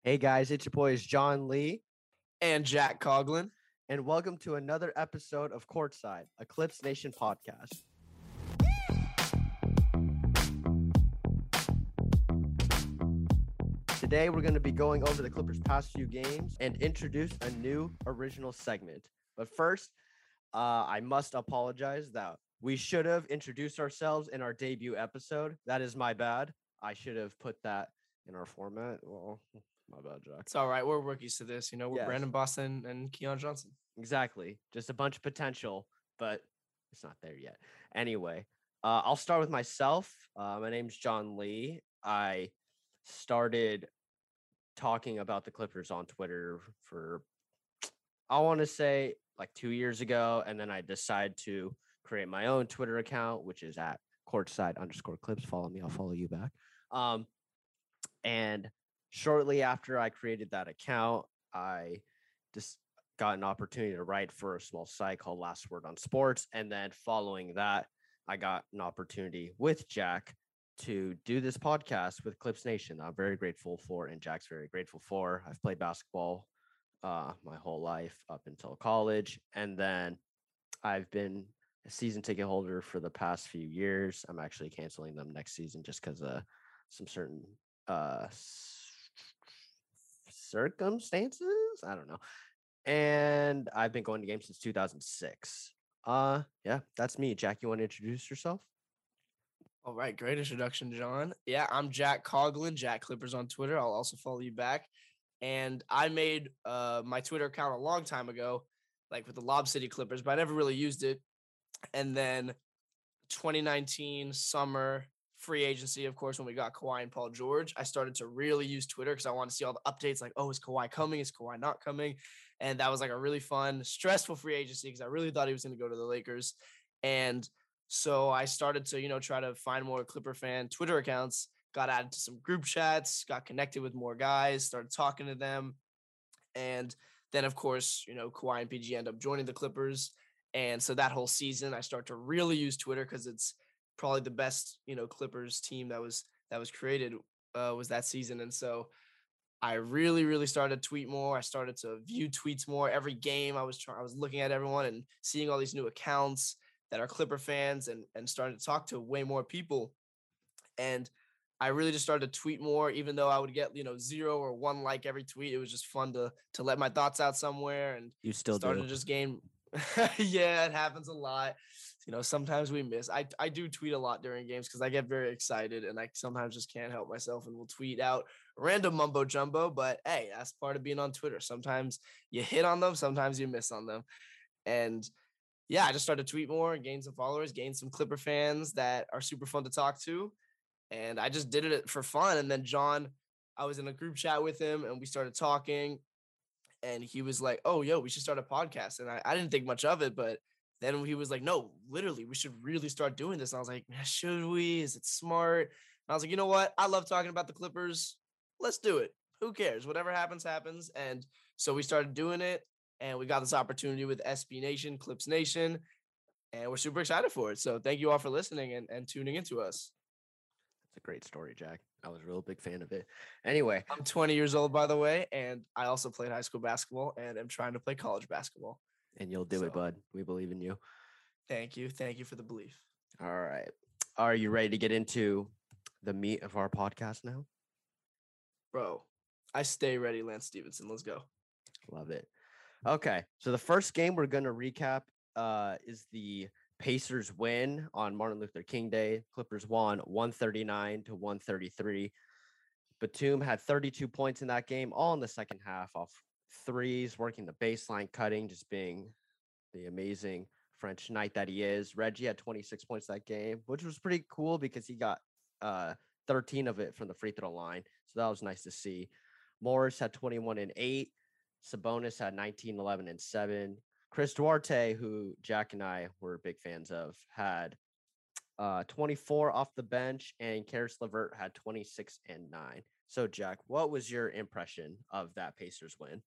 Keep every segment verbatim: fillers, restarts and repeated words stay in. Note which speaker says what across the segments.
Speaker 1: Hey guys, it's your boys John Lee,
Speaker 2: and Jack Coughlin.
Speaker 1: and welcome to another episode of Courtside, a Clips Nation podcast. Today we're going to be going over the Clippers' past few games and introduce a new original segment. But first, uh, I must apologize that we should have introduced ourselves in our debut episode. That is my bad. I should have put that in our format. Well, my bad, Jack.
Speaker 2: It's all right. We're rookies to this. You know, we're
Speaker 1: Yes.
Speaker 2: Brandon Boston and Keon Johnson.
Speaker 1: Exactly. Just a bunch of potential, but it's not there yet. Anyway, uh, I'll start with myself. Uh, my name's John Lee. I started talking about the Clippers on Twitter for, I want to say, like two years ago. And then I decided to create my own Twitter account, which is at courtside underscore clips. Follow me. I'll follow you back. Um, and shortly after I created that account, I just got an opportunity to write for a small site called Last Word on Sports. And then following that, I got an opportunity with Jack to do this podcast with Clips Nation. I'm very grateful for, and Jack's very grateful for. I've played basketball uh, my whole life up until college. And then I've been a season ticket holder for the past few years. I'm actually canceling them next season just because of some certain uh, circumstances. I don't know. And I've been going to games since two thousand six. Uh, yeah, that's me. Jack, you want to introduce yourself?
Speaker 2: All right. Great introduction, John. Yeah, I'm Jack Coughlin, Jack Clippers on Twitter. I'll also follow you back. And I made uh, my Twitter account a long time ago, like with the Lob City Clippers, but I never really used it. And then twenty nineteen summer free agency, of course, when we got Kawhi and Paul George, I started to really use Twitter because I wanted to see all the updates like, oh, is Kawhi coming? Is Kawhi not coming? And that was like a really fun, stressful free agency because I really thought he was going to go to the Lakers. And so I started to, you know, try to find more Clipper fan Twitter accounts, got added to some group chats, got connected with more guys, started talking to them. And then, of course, you know, Kawhi and P G end up joining the Clippers. And so that whole season, I start to really use Twitter because it's probably the best, you know, Clippers team that was that was created uh, was that season. And so I really, really started to tweet more. I started to view tweets more. Every game I was trying, I was looking at everyone and seeing all these new accounts that are Clipper fans and and starting to talk to way more people. And I really just started to tweet more, even though I would get, you know, zero or one like every tweet. It was just fun to to let my thoughts out somewhere and
Speaker 1: You still
Speaker 2: started
Speaker 1: do.
Speaker 2: to just gain. Yeah, it happens a lot. You know, sometimes we miss. I I do tweet a lot during games because I get very excited and I sometimes just can't help myself and will tweet out random mumbo jumbo. But hey, that's part of being on Twitter. Sometimes you hit on them, sometimes you miss on them. And yeah, I just started to tweet more and gain some followers, gain some Clipper fans that are super fun to talk to. And I just did it for fun. And then John, I was in a group chat with him and we started talking. And he was like, oh, yo, we should start a podcast. And I, I didn't think much of it, but then he was like, no, literally, we should really start doing this. And I was like, should we? Is it smart? And I was like, you know what? I love talking about the Clippers. Let's do it. Who cares? Whatever happens, happens. And so we started doing it. And we got this opportunity with S B Nation, Clips Nation. And we're super excited for it. So thank you all for listening and, and tuning into us.
Speaker 1: It's a great story, Jack. I was a real big fan of it. Anyway,
Speaker 2: I'm twenty years old, by the way, and I also played high school basketball and am trying to play college basketball.
Speaker 1: and you'll do
Speaker 2: So-
Speaker 1: it, bud. We believe in you.
Speaker 2: Thank you. Thank you for the belief.
Speaker 1: All right. Are you ready to get into the meat of our podcast now?
Speaker 2: Bro, I stay ready, Lance Stevenson. Let's go.
Speaker 1: Love it. Okay. So the first game we're going to recap uh, is the Pacers win on Martin Luther King Day. Clippers won one thirty-nine to one thirty-three. Batum had thirty-two points in that game, all in the second half off threes, working the baseline, cutting, just being the amazing French knight that he is. Reggie had twenty-six points that game, which was pretty cool because he got uh, thirteen of it from the free throw line. So that was nice to see. Morris had twenty-one and eight. Sabonis had nineteen, eleven, and seven. Chris Duarte, who Jack and I were big fans of, had uh, twenty-four off the bench, and Karis LeVert had twenty-six and nine. So, Jack, what was your impression of that Pacers win?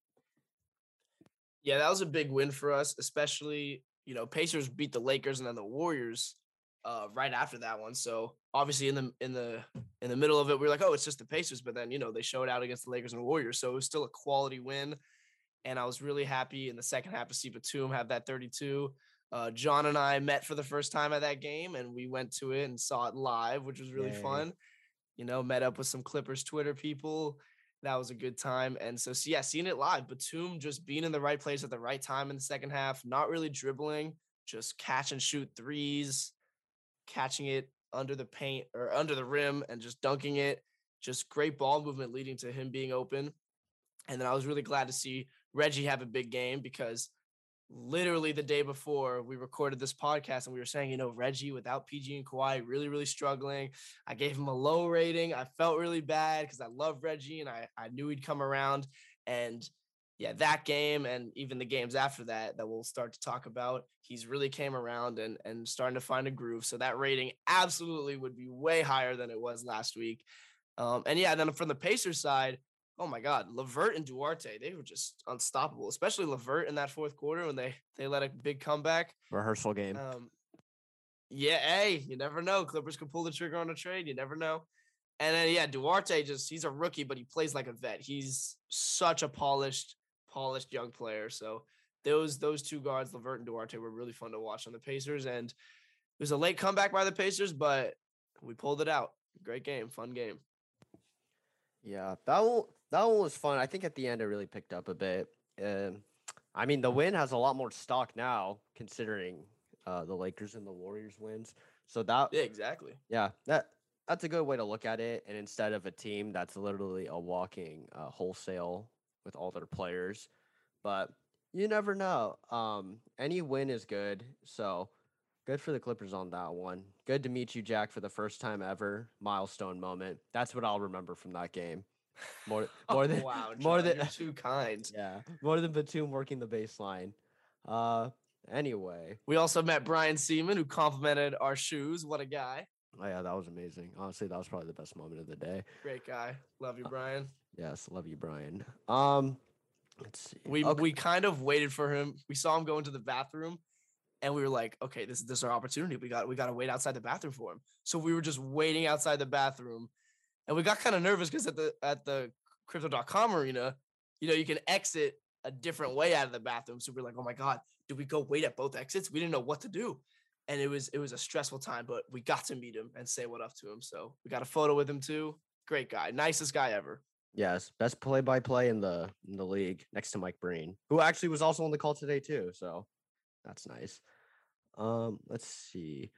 Speaker 2: Yeah, that was a big win for us, especially, you know, Pacers beat the Lakers and then the Warriors uh, right after that one. So obviously in the in the in the middle of it, we were like, oh, it's just the Pacers. But then you know they showed out against the Lakers and Warriors, so it was still a quality win. And I was really happy in the second half to see Batum have that thirty-two. Uh, John and I met for the first time at that game, and we went to it and saw it live, which was really
Speaker 1: Yay.
Speaker 2: fun. You know, met up with some Clippers Twitter people. That was a good time. And so, so, yeah, seeing it live, Batum just being in the right place at the right time in the second half, not really dribbling, just catch and shoot threes, catching it under the paint or under the rim and just dunking it. Just great ball movement leading to him being open. And then I was really glad to see Reggie have a big game because literally the day before we recorded this podcast and we were saying, you know, Reggie without P G and Kawhi, really, really struggling. I gave him a low rating. I felt really bad because I love Reggie and I, I knew he'd come around. And yeah, that game and even the games after that, that we'll start to talk about, he's really came around and, and starting to find a groove. So that rating absolutely would be way higher than it was last week. Um, and yeah, then from the Pacers side, oh my God, LeVert and Duarte, they were just unstoppable, especially LeVert in that fourth quarter when they they let a big comeback.
Speaker 1: Rehearsal game.
Speaker 2: Um, yeah, hey, you never know. Clippers could pull the trigger on a trade. You never know. And then, yeah, Duarte just, he's a rookie, but he plays like a vet. He's such a polished, polished young player. So those those two guards, LeVert and Duarte, were really fun to watch on the Pacers. And it was a late comeback by the Pacers, but we pulled it out. Great game, fun game.
Speaker 1: Yeah, that one, that one was fun. I think at the end it really picked up a bit. Um, I mean, the win has a lot more stock now, considering uh, the Lakers and the Warriors wins. So that,
Speaker 2: Yeah, exactly.
Speaker 1: yeah, that that's a good way to look at it. And instead of a team that's literally a walking uh, wholesale with all their players, but you never know. Um, any win is good. So good for the Clippers on that one. Good to meet you, Jack, for the first time ever. Milestone moment. That's what I'll remember from that game. More, more
Speaker 2: oh,
Speaker 1: than,
Speaker 2: wow, John,
Speaker 1: more than,
Speaker 2: you're too kind.
Speaker 1: yeah, more than Batum working the baseline. Uh, anyway,
Speaker 2: we also met Brian Seaman, who complimented our shoes. What a guy!
Speaker 1: Oh yeah, that was amazing. Honestly, that was probably the best moment of the day.
Speaker 2: Great guy. Love you, Brian.
Speaker 1: Uh, yes, love you, Brian. Um, let's see.
Speaker 2: We
Speaker 1: okay.
Speaker 2: we kind of waited for him. We saw him go into the bathroom. And we were like, okay, this, this is our opportunity. We got we got to wait outside the bathroom for him. So we were just waiting outside the bathroom. And we got kind of nervous because at the at the crypto dot com arena, you know, you can exit a different way out of the bathroom. So we're like, oh my God, did we go wait at both exits? We didn't know what to do. And it was it was a stressful time, but we got to meet him and say what up to him. So we got a photo with him too. Great guy. Nicest guy ever.
Speaker 1: Yes, best play-by-play in the in the league next to Mike Breen, who actually was also on the call today too. So that's nice. Um, let's see.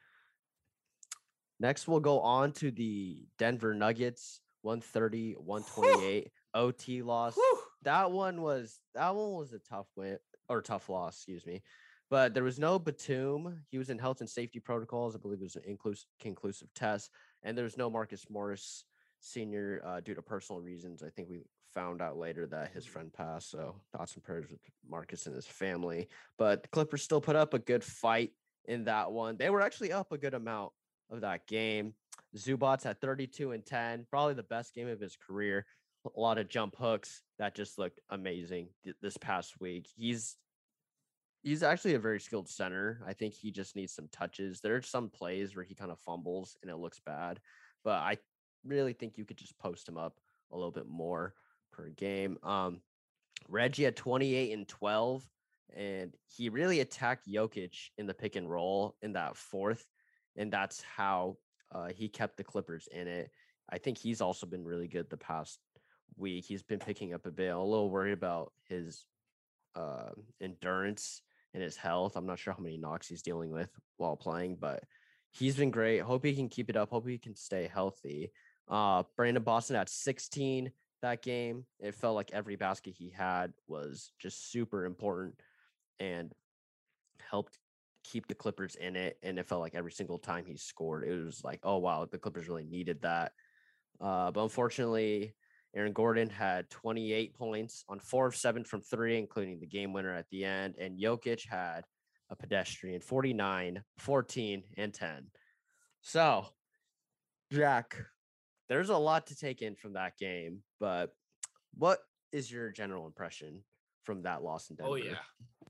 Speaker 1: Next, we'll go on to the Denver Nuggets, one thirty, one twenty-eight O T loss.
Speaker 2: Whew.
Speaker 1: That one was that one was a tough win or tough loss, excuse me. But there was no Batum. He was in health and safety protocols. I believe it was an inclusive conclusive test, and there's no Marcus Morris Senior uh, due to personal reasons. I think we found out later that his friend passed. So thoughts and prayers with Marcus and his family. But the Clippers still put up a good fight in that one. They were actually up a good amount of that game. Zubats at thirty-two and ten, probably the best game of his career. A lot of jump hooks that just looked amazing th- this past week. He's he's actually a very skilled center. I think he just needs some touches. There are some plays where he kind of fumbles and it looks bad, but I really think you could just post him up a little bit more per game. Um, Reggie at twenty-eight and twelve, and he really attacked Jokic in the pick and roll in that fourth, and that's how uh, he kept the Clippers in it. I think he's also been really good the past week. He's been picking up a bit. I'm a little worried about his uh, endurance and his health. I'm not sure how many knocks he's dealing with while playing, but he's been great. Hope he can keep it up. Hope he can stay healthy. Uh, Brandon Boston at sixteen that game. It felt like every basket he had was just super important and helped keep the Clippers in it. And it felt like every single time he scored, it was like, oh, wow, the Clippers really needed that. Uh, but unfortunately, Aaron Gordon had twenty-eight points on four of seven from three, including the game winner at the end. And Jokic had a pedestrian forty-nine, fourteen, and ten. So, Jack, there's a lot to take in from that game, but what is your general impression from that loss in Denver?
Speaker 2: Oh, yeah.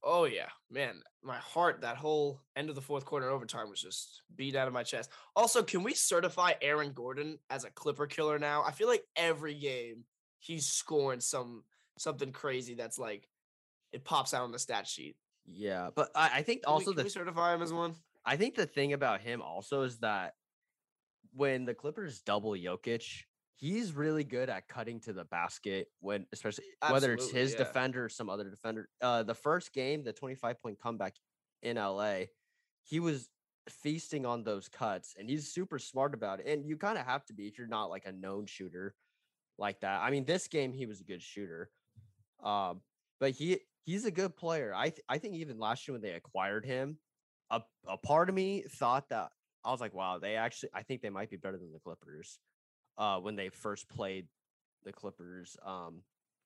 Speaker 2: Oh yeah, man, my heart that whole end of the fourth quarter and overtime was just beat out of my chest. Also, can we certify Aaron Gordon as a Clipper killer now? I feel like every game he's scoring some something crazy that's like it pops out on the stat sheet.
Speaker 1: Yeah, but I, I think
Speaker 2: Can we
Speaker 1: also
Speaker 2: can
Speaker 1: the
Speaker 2: we
Speaker 1: th-
Speaker 2: certify him as one?
Speaker 1: I think the thing about him also is that when the Clippers double Jokic, he's really good at cutting to the basket when, especially whether it's
Speaker 2: Absolutely,
Speaker 1: his
Speaker 2: yeah.
Speaker 1: defender or some other defender. Uh, the first game, the twenty-five point comeback in L A, he was feasting on those cuts, and he's super smart about it. And you kind of have to be if you're not like a known shooter like that. I mean, this game he was a good shooter, um, but he he's a good player. I th- I think even last year when they acquired him, a a part of me thought that I was like, wow, they actually I think they might be better than the Clippers. Uh, when they first played the Clippers um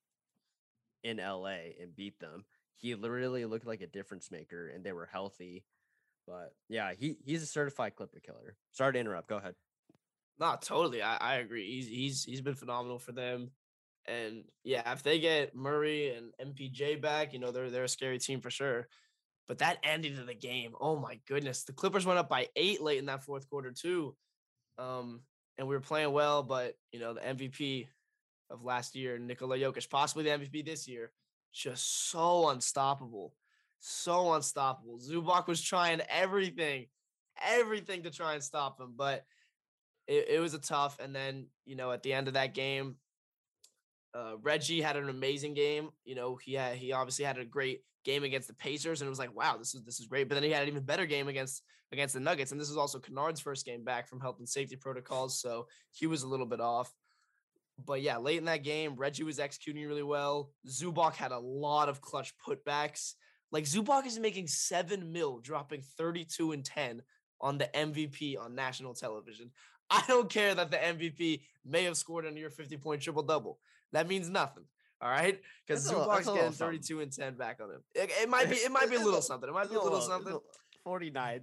Speaker 1: in L A and beat them, he literally looked like a difference maker, and they were healthy. But yeah, he he's a certified Clipper killer. Sorry to interrupt. Go ahead.
Speaker 2: Not totally. I, I agree. He's he's he's been phenomenal for them. And yeah, if they get Murray and M P J back, you know, they're they're a scary team for sure. But that ending of the game, oh my goodness. The Clippers went up by eight late in that fourth quarter too. Um, and we were playing well, but you know, the M V P of last year, Nikola Jokic, possibly the M V P this year, just so unstoppable. So unstoppable. Zubac was trying everything, everything to try and stop him, but it, it was a tough. And then, you know, at the end of that game, uh, Reggie had an amazing game. You know, he had he obviously had a great game against the Pacers, and it was like, wow, this is this is great. But then he had an even better game against against the Nuggets, and this is also Kennard's first game back from health and safety protocols, so he was a little bit off. But yeah, late in that game, Reggie was executing really well. Zubac had a lot of clutch putbacks. Like Zubac is making seven mil, dropping thirty-two and ten on the M V P on national television. I don't care that the M V P may have scored a near fifty point triple double. That means nothing. All right, because
Speaker 1: That's a, that's
Speaker 2: Zubac's
Speaker 1: a little
Speaker 2: getting
Speaker 1: something.
Speaker 2: thirty-two and ten back on him. It, it might be, it might be a little something. It might be a little something.
Speaker 1: forty-nine.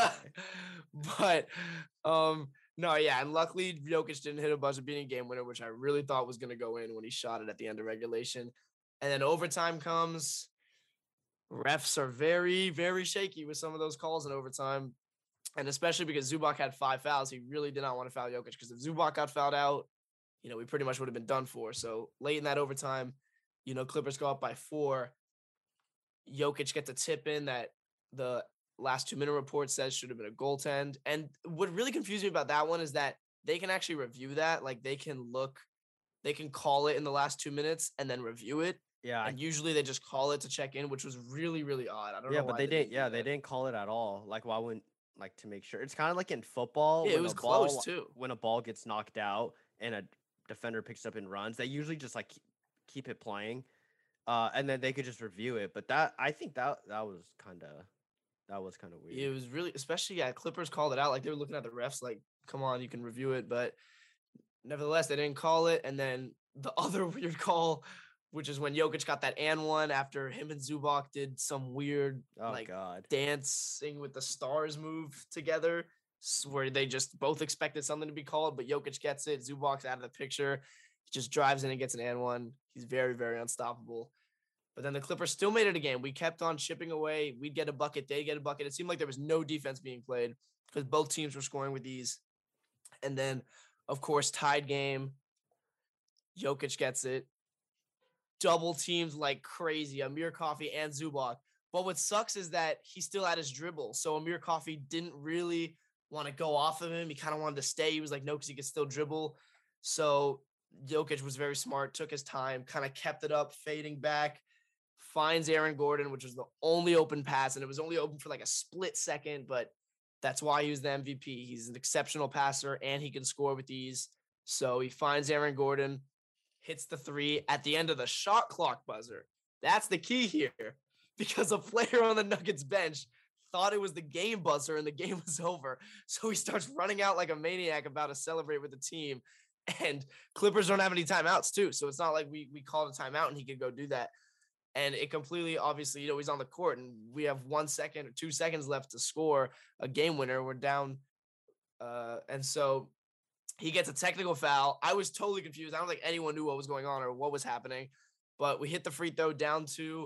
Speaker 2: But um, no, yeah, and luckily Jokic didn't hit a buzzer beating game winner, which I really thought was going to go in when he shot it at the end of regulation. And then overtime comes. Refs are very, very shaky with some of those calls in overtime. And especially because Zubac had five fouls, he really did not want to foul Jokic, because if Zubac got fouled out, you know, we pretty much would have been done for. So late in that overtime, you know, Clippers go up by four. Jokic gets a tip in that the last two minute report says should have been a goaltend. And what really confused me about that one is that they can actually review that. Like they can look, they can call it in the last two minutes and then review it.
Speaker 1: Yeah.
Speaker 2: And usually they just call it to check in, which was really, really odd. I don't
Speaker 1: yeah,
Speaker 2: know
Speaker 1: but
Speaker 2: why
Speaker 1: they,
Speaker 2: they
Speaker 1: didn't.
Speaker 2: didn't
Speaker 1: Yeah,
Speaker 2: do
Speaker 1: they
Speaker 2: that.
Speaker 1: didn't call it at all. Like, why wouldn't like to make sure? It's kind of like in football
Speaker 2: Yeah, it
Speaker 1: when
Speaker 2: was
Speaker 1: a ball
Speaker 2: close too.
Speaker 1: when a ball gets knocked out and a defender picks up and runs. They usually just like keep, keep it playing, uh, and then they could just review it. But that I think that that was kind of that was kind of weird.
Speaker 2: It was really, especially yeah, Clippers called it out. Like they were looking at the refs, like, come on, you can review it. But nevertheless, they didn't call it. And then the other weird call, which is when Jokic got that and one after him and Zubac did some weird
Speaker 1: Oh
Speaker 2: like
Speaker 1: God.
Speaker 2: dancing with the stars move together, where they just both expected something to be called, but Jokic gets it. Zubac's out of the picture. He just drives in and gets an and one. He's very, very unstoppable. But then the Clippers still made it a game. We kept on chipping away. We'd get a bucket. They'd get a bucket. It seemed like there was no defense being played because both teams were scoring with ease. And then, of course, tied game. Jokic gets it. Double teams like crazy. Amir Coffey and Zubac. But what sucks is that he still had his dribble. So Amir Coffey didn't really want to go off of him. He kind of wanted to stay. He was like, no, because he could still dribble. So Jokic was very smart, took his time, kind of kept it up, fading back, finds Aaron Gordon, which was the only open pass. And it was only open for like a split second, but that's why he was the M V P. He's an exceptional passer and he can score with ease. So he finds Aaron Gordon, hits the three at the end of the shot clock buzzer. That's the key here, because a player on the Nuggets bench thought it was the game buzzer and the game was over. So he starts running out like a maniac about to celebrate with the team. And Clippers don't have any timeouts too. So it's not like we we called a timeout and he could go do that. And it completely, obviously, you know, he's on the court and we have one second or two seconds left to score a game winner. We're down. Uh, and so he gets a technical foul. I was totally confused. I don't think anyone knew what was going on or what was happening, but we hit the free throw down two.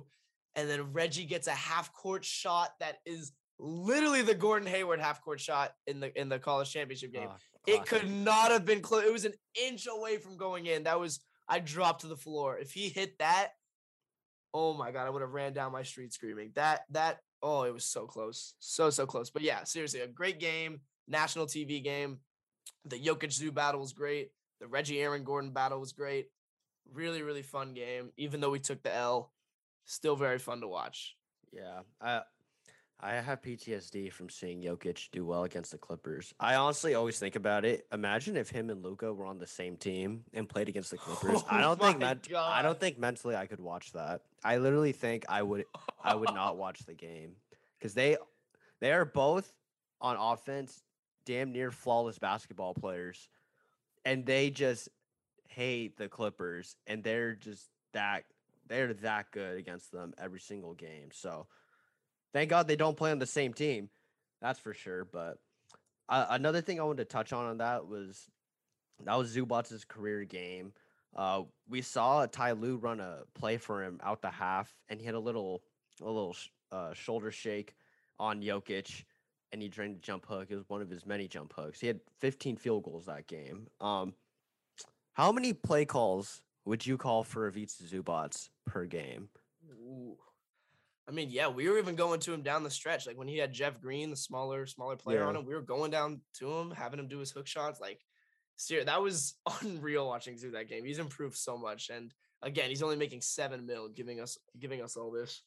Speaker 2: And then Reggie gets a half court shot that is literally the Gordon Hayward half court shot in the in the college championship game.
Speaker 1: Oh,
Speaker 2: it
Speaker 1: classic.
Speaker 2: could not have been close. It was an inch away from going in. That was I dropped to the floor. If he hit that, oh my God, I would have ran down my street screaming. That that oh, it was so close. So so close. But yeah, seriously, a great game, national T V game. The Jokic Zoo battle was great. The Reggie Aaron Gordon battle was great. Really, really fun game. Even though we took the L, still very fun to watch.
Speaker 1: Yeah, I I have P T S D from seeing Jokic do well against the Clippers. I honestly always think about it. Imagine if him and Luka were on the same team and played against the Clippers. I
Speaker 2: Oh
Speaker 1: don't think
Speaker 2: my
Speaker 1: ment- I
Speaker 2: God.
Speaker 1: don't think mentally I could watch that. I literally think I would I would not watch the game because they they are both on offense damn near flawless basketball players, and they just hate the Clippers, and they're just that they're that good against them every single game. So thank God they don't play on the same team. That's for sure. But uh, another thing I wanted to touch on on that was that was Zubac's career game. Uh, we saw Ty Lue run a play for him out the half, and he had a little a little uh, shoulder shake on Jokic, and he drained a jump hook. It was one of his many jump hooks. He had fifteen field goals that game. Um, how many play calls would you call for Ivica Zubac per game?
Speaker 2: Ooh. I mean, yeah, we were even going to him down the stretch. Like when he had Jeff Green, the smaller, smaller player
Speaker 1: Yeah.
Speaker 2: on him, we were going down to him, having him do his hook shots. Like, ser- that was unreal watching Zoo that game. He's improved so much, and again, he's only making seven mil, giving us, giving us all this.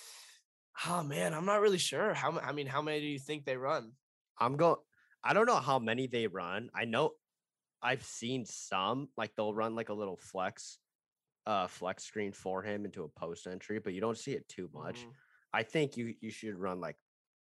Speaker 2: Oh man, I'm not really sure. How I mean, how many do you think they run?
Speaker 1: I'm going. I don't know how many they run. I know I've seen some, like they'll run like a little flex, uh, flex screen for him into a post entry, but you don't see it too much.
Speaker 2: Mhm.
Speaker 1: I think you you should run like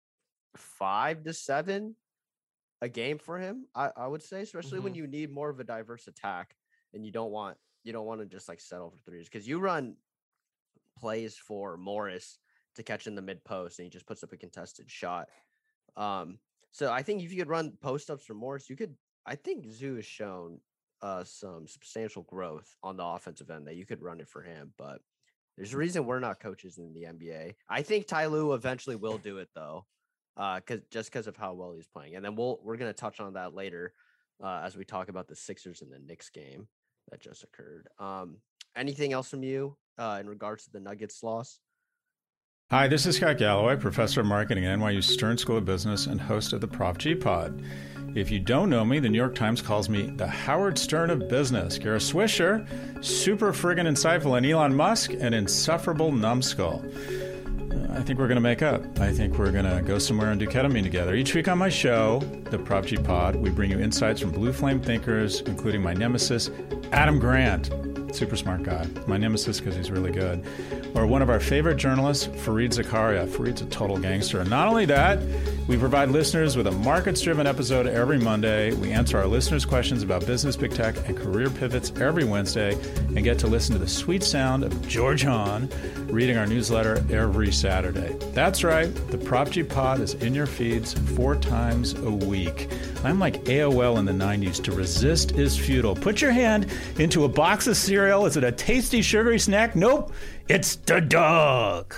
Speaker 1: five to seven a game for him. I, I would say, especially when
Speaker 2: Mhm.
Speaker 1: you need more of a diverse attack and you don't want you don't want to just like settle for threes because you run plays for Morris to catch in the mid post and he just puts up a contested shot. Um, so I think if you could run post ups for Morris, you could. I think Zoo has shown uh some substantial growth on the offensive end that you could run it for him, but there's a reason we're not coaches in the N B A. I think Ty Lue eventually will do it though, uh, cause just because of how well he's playing, and then we'll we're gonna touch on that later, uh, as we talk about the Sixers and the Knicks game that just occurred. Um, anything else from you uh, in regards to the Nuggets loss?
Speaker 3: Hi, this is Scott Galloway, professor of marketing at N Y U Stern School of Business and host of the Prop G Pod. If you don't know me, the New York Times calls me the Howard Stern of business. Kara Swisher, super friggin' insightful, and Elon Musk, an insufferable numbskull. I think we're going to make up. I think we're going to go somewhere and do ketamine together. Each week on my show, the Prop G Pod, we bring you insights from blue flame thinkers, including my nemesis, Adam Grant. Super smart guy. My nemesis because he's really good. Or one of our favorite journalists, Fareed Zakaria. Fareed's a total gangster. And not only that, we provide listeners with a markets-driven episode every Monday. We answer our listeners' questions about business, big tech, and career pivots every Wednesday, and get to listen to the sweet sound of George Hahn reading our newsletter every Saturday. That's right. The Prop G Pod is in your feeds four times a week. I'm like A O L in the nineties. To resist is futile. Put your hand into a box of cereal. Is it a tasty, sugary snack? Nope. It's the dog.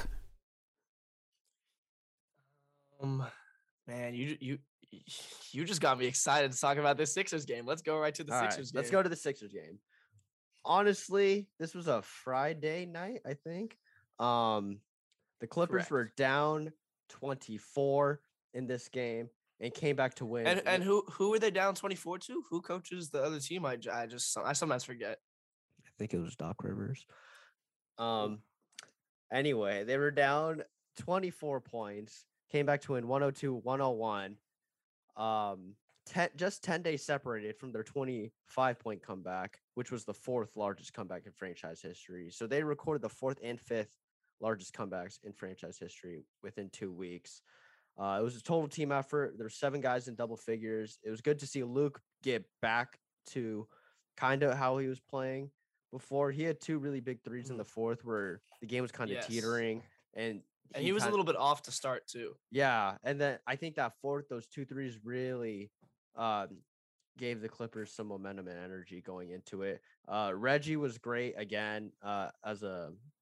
Speaker 2: Um, man, you you you just got me excited to talk about this Sixers game. Let's go right to the
Speaker 1: All right,
Speaker 2: Sixers game.
Speaker 1: let's go to the Sixers game. Honestly, this was a Friday night, I think. Um, the Clippers
Speaker 2: Correct.
Speaker 1: were down twenty-four in this game and came back to win.
Speaker 2: And and who who were they down twenty-four to? Who coaches the other team? I, j- I just I sometimes forget.
Speaker 1: I think it was Doc Rivers. Um, anyway, they were down twenty-four points, came back to win one oh two one oh one. Um, ten, just ten days separated from their twenty-five point comeback, which was the fourth largest comeback in franchise history. So they recorded the fourth and fifth largest comebacks in franchise history within two weeks. Uh, it was a total team effort. There were seven guys in double figures. It was good to see Luke get back to kind of how he was playing before. He had two really big threes in the fourth where the game was kind of
Speaker 2: Yes.
Speaker 1: teetering, and
Speaker 2: And he was a
Speaker 1: kinda-
Speaker 2: little bit off to start too.
Speaker 1: yeah, and then I think that fourth, those two threes really um, gave the Clippers some momentum and energy going into it. Uh, Reggie was great again uh, as a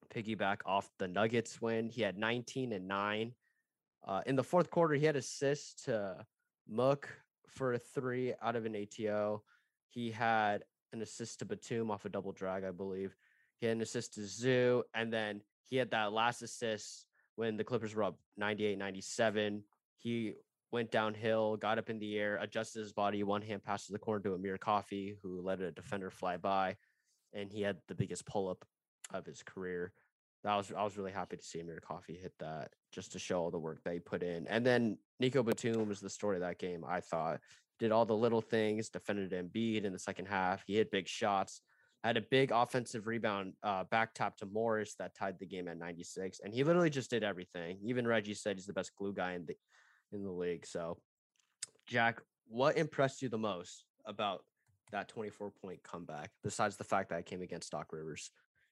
Speaker 1: piggyback off the Nuggets win. He had nineteen and nine. Uh, in the fourth quarter, he had assists to Mook for a three out of an A T O. He had an assist to Batum off a double drag, I believe. He had an assist to Zoo, and then he had that last assist when the Clippers were up ninety-eight ninety-seven. He went downhill, got up in the air, adjusted his body, one hand pass to the corner to Amir Coffey, who let a defender fly by, and he had the biggest pull-up of his career. That was I was really happy to see Amir Coffey hit that, just to show all the work that he put in. And then Nico Batum was the story of that game, I thought. Did all the little things, defended Embiid in the second half. He hit big shots, had a big offensive rebound, uh, back tap to Morris that tied the game at ninety-six. And he literally just did everything. Even Reggie said he's the best glue guy in the in the league. So, Jack, what impressed you the most about that twenty-four point comeback, besides the fact that it came against Doc Rivers?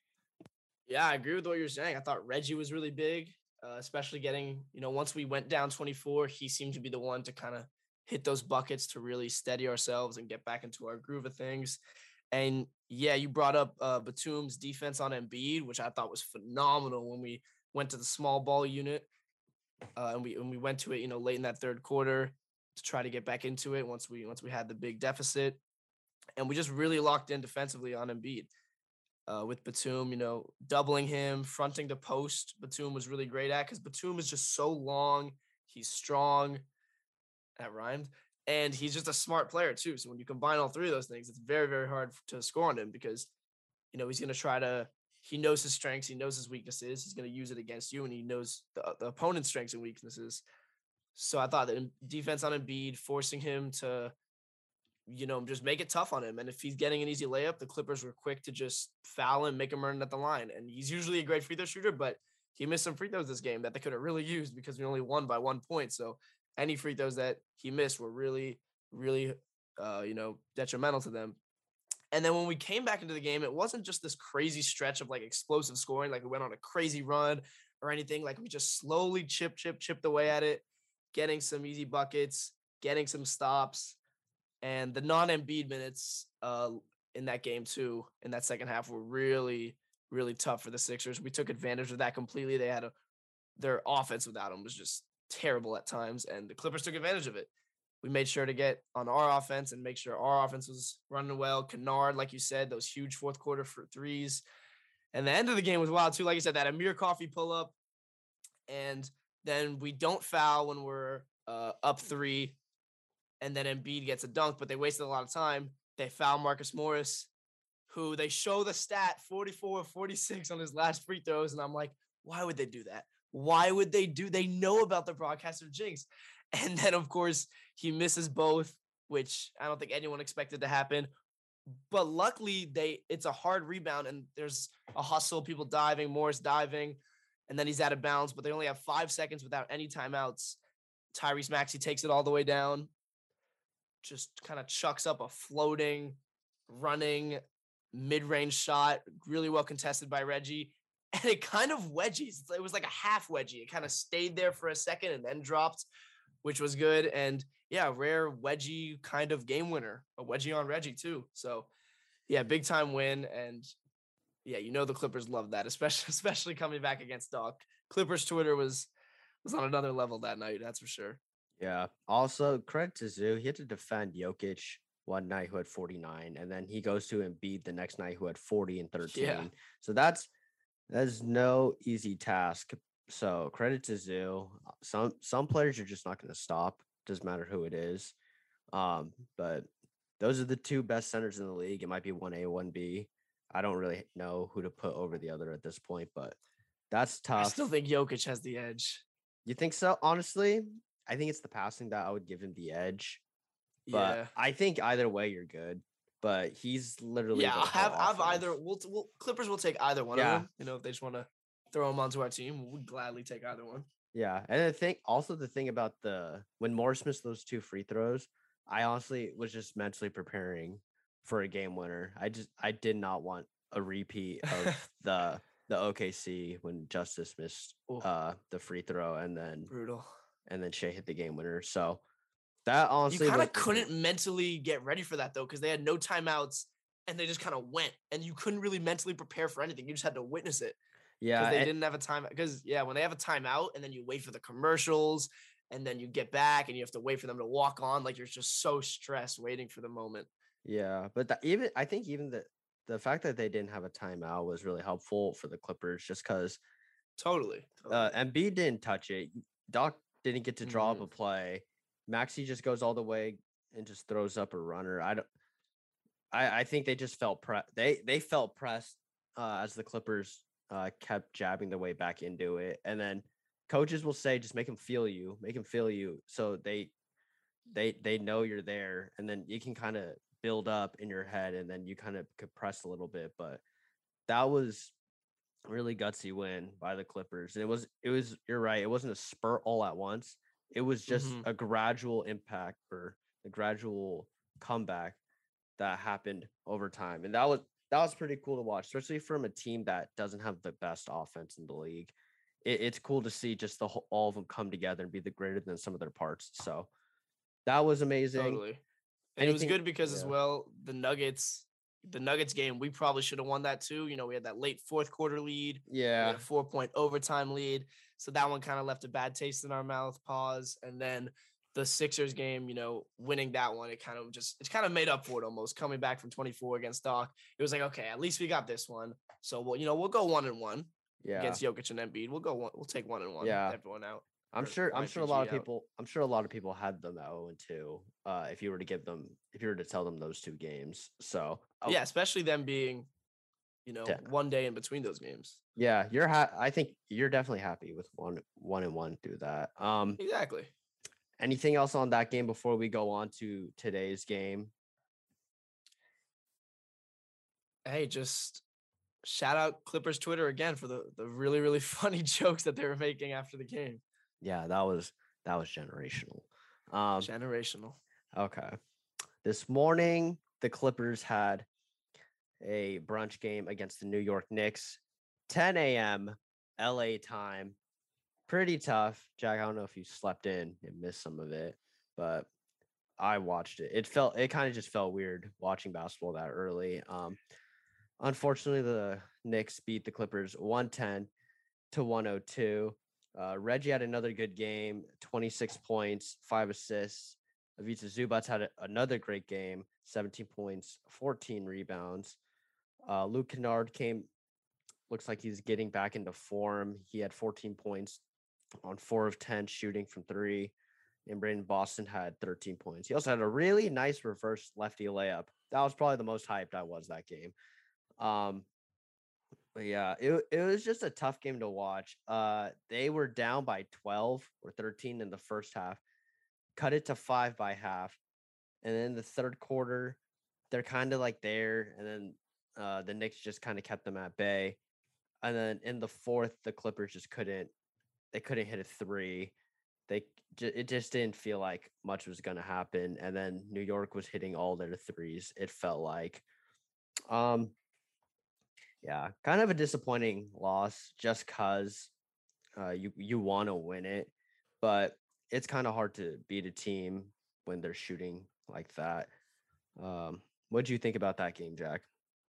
Speaker 2: Yeah, I agree with what you're saying. I thought Reggie was really big, uh, especially getting, you know, once we went down twenty-four, he seemed to be the one to kind of hit those buckets to really steady ourselves and get back into our groove of things. And yeah, you brought up uh, Batum's defense on Embiid, which I thought was phenomenal when we went to the small ball unit. Uh, and we and we went to it, you know, late in that third quarter to try to get back into it once we once we had the big deficit. And we just really locked in defensively on Embiid. Uh, with Batum, you know, doubling him, fronting the post, Batum was really great at, because Batum is just so long. He's strong. That rhymed. And he's just a smart player too. So when you combine all three of those things, it's very, very hard to score on him, because, you know, he's going to try to, he knows his strengths. He knows his weaknesses. He's going to use it against you, and he knows the, the opponent's strengths and weaknesses. So I thought that defense on Embiid, forcing him to, you know, just make it tough on him. And if he's getting an easy layup, the Clippers were quick to just foul him, make him earn at the line. And he's usually a great free throw shooter, but he missed some free throws this game that they could have really used, because we only won by one point. So any free throws that he missed were really, really, uh, you know, detrimental to them. And then when we came back into the game, it wasn't just this crazy stretch of like explosive scoring, like we went on a crazy run or anything. Like we just slowly chip, chip, chipped away at it, getting some easy buckets, getting some stops. And the non-Embiid minutes uh, in that game too, in that second half, were really, really tough for the Sixers. We took advantage of that completely. They had a, their offense without him was just terrible at times, and the Clippers took advantage of it. We made sure to get on our offense and make sure our offense was running well. Kennard, like you said, those huge fourth quarter for threes. And the end of the game was wild too. Like you said, that Amir Coffey pull up, and then we don't foul when we're uh, up three. And then Embiid gets a dunk, but they wasted a lot of time. They foul Marcus Morris, who they show the stat forty-four forty-six on his last free throws. And I'm like, why would they do that? Why would they do? They know about the broadcaster jinx. And then, of course, he misses both, which I don't think anyone expected to happen. But luckily, they it's a hard rebound, and there's a hustle, people diving, Morris diving, and then he's out of bounds. But they only have five seconds without any timeouts. Tyrese Maxey takes it all the way down, just kind of chucks up a floating, running, mid-range shot, really well contested by Reggie. And it kind of wedgies. It was like a half wedgie. It kind of stayed there for a second and then dropped, which was good. And yeah, rare wedgie kind of game winner, a wedgie on Reggie too. So yeah, big time win. And yeah, you know, the Clippers love that, especially, especially coming back against Doc. Clippers Twitter was, was on another level that night. That's for sure.
Speaker 1: Yeah. Also, credit to Zoo. He had to defend Jokic one night, who had forty-nine, and then he goes to Embiid the next night, who had forty and thirteen.
Speaker 2: Yeah.
Speaker 1: So that's that's no easy task. So credit to Zoo. Some some players are just not going to stop. Doesn't matter who it is. Um, but those are the two best centers in the league. It might be one A, one B. I don't really know who to put over the other at this point, but that's tough.
Speaker 2: I still think Jokic has the edge.
Speaker 1: You think so? Honestly, I think it's the passing that I would give him the edge. But
Speaker 2: Yeah.
Speaker 1: I think either way you're good. But he's literally
Speaker 2: Yeah,
Speaker 1: the
Speaker 2: I'll have
Speaker 1: whole
Speaker 2: I've
Speaker 1: offense.
Speaker 2: either we'll, we'll Clippers will take either one
Speaker 1: Yeah.
Speaker 2: of them. You know, if they just want to throw them onto our team, we'll gladly take either one.
Speaker 1: Yeah, and I think also the thing about the when Morris missed those two free throws, I honestly was just mentally preparing for a game winner. I just I did not want a repeat of the the O K C when Justice missed
Speaker 2: Ooh.
Speaker 1: uh the free throw and then
Speaker 2: Brutal.
Speaker 1: and then Shea hit the game winner. So that
Speaker 2: You
Speaker 1: honestly
Speaker 2: kind of
Speaker 1: was-
Speaker 2: couldn't mentally get ready for that though, because they had no timeouts and they just kind of went, and you couldn't really mentally prepare for anything. You just had to witness it.
Speaker 1: Yeah,
Speaker 2: because they
Speaker 1: and-
Speaker 2: didn't have a time. Because yeah, when they have a timeout and then you wait for the commercials and then you get back and you have to wait for them to walk on, like you're just so stressed waiting for the moment.
Speaker 1: yeah, but the, even I think even the the fact that they didn't have a timeout was really helpful for the Clippers, just because
Speaker 2: Totally.
Speaker 1: uh,
Speaker 2: totally.
Speaker 1: Embiid didn't touch it. Doc didn't get to draw up
Speaker 2: Mhm.
Speaker 1: a play. Maxi just goes all the way and just throws up a runner. I don't. I, I think they just felt pre- they they felt pressed uh, as the Clippers uh, kept jabbing their way back into it, and then coaches will say, just make them feel you, make them feel you, so they they they know you're there, and then you can kind of build up in your head, and then you kind of could press a little bit. But that was a really gutsy win by the Clippers, and it was it was you're right, it wasn't a spurt all at once. It was just
Speaker 2: Mhm.
Speaker 1: a gradual impact or a gradual comeback that happened over time, and that was that was pretty cool to watch, especially from a team that doesn't have the best offense in the league. It, it's cool to see just the whole, all of them come together and be the greater than some of their parts. So that was amazing.
Speaker 2: Totally. And it was
Speaker 1: Anything?
Speaker 2: good because as
Speaker 1: Yeah.
Speaker 2: well, the Nuggets, the Nuggets game, we probably should have won that too. You know, we had that late fourth quarter lead. We
Speaker 1: Yeah,
Speaker 2: had a four point overtime lead. So that one kind of left a bad taste in our mouth, pause. And then the Sixers game, you know, winning that one, it kind of just, it's kind of made up for it almost. Coming back from twenty-four against Doc, it was like, okay, at least we got this one. So, we'll, you know, we'll go one and one
Speaker 1: yeah,
Speaker 2: against Jokic and Embiid. We'll go one, we'll take one and one.
Speaker 1: Yeah.
Speaker 2: with everyone out.
Speaker 1: I'm
Speaker 2: or
Speaker 1: sure. I'm
Speaker 2: Ryan
Speaker 1: sure a lot of
Speaker 2: P G out.
Speaker 1: people. I'm sure a lot of people had them at zero and two. Uh, if you were to give them, if you were to tell them those two games, so oh,
Speaker 2: Yeah, especially them being, you know,
Speaker 1: Yeah.
Speaker 2: one day in between those games.
Speaker 1: yeah, you're. Ha- I think you're definitely happy with one, one and one through that. Um,
Speaker 2: Exactly.
Speaker 1: anything else on that game before we go on to today's game?
Speaker 2: Hey, just shout out Clippers Twitter again for the the really really funny jokes that they were making after the game.
Speaker 1: Yeah, that was that was generational. Um,
Speaker 2: Generational.
Speaker 1: okay, this morning the Clippers had a brunch game against the New York Knicks, ten a.m. L A time. Pretty tough, Jack. I don't know if you slept in and missed some of it, but I watched it. It felt it kind of just felt weird watching basketball that early. Um, unfortunately, the Knicks beat the Clippers one ten to one oh two. Uh, Reggie had another good game, twenty-six points, five assists. Ivica Zubac had a, another great game, seventeen points, fourteen rebounds. Uh, Luke Kennard came, looks like he's getting back into form. He had fourteen points on four of ten shooting from three. And Brandon Boston had thirteen points. He also had a really nice reverse lefty layup. That was probably the most hyped I was that game. Um, but yeah, it, it was just a tough game to watch. Uh, they were down by twelve or thirteen in the first half, cut it to five by half. And then the third quarter, they're kind of like there. And then uh, the Knicks just kind of kept them at bay. And then in the fourth, the Clippers just couldn't, they couldn't hit a three. They it just didn't feel like much was going to happen. And then New York was hitting all their threes. It felt like, um, yeah, kind of a disappointing loss just because uh, you you want to win it, but it's kind of hard to beat a team when they're shooting like that. Um, what do you think about that game, Jack?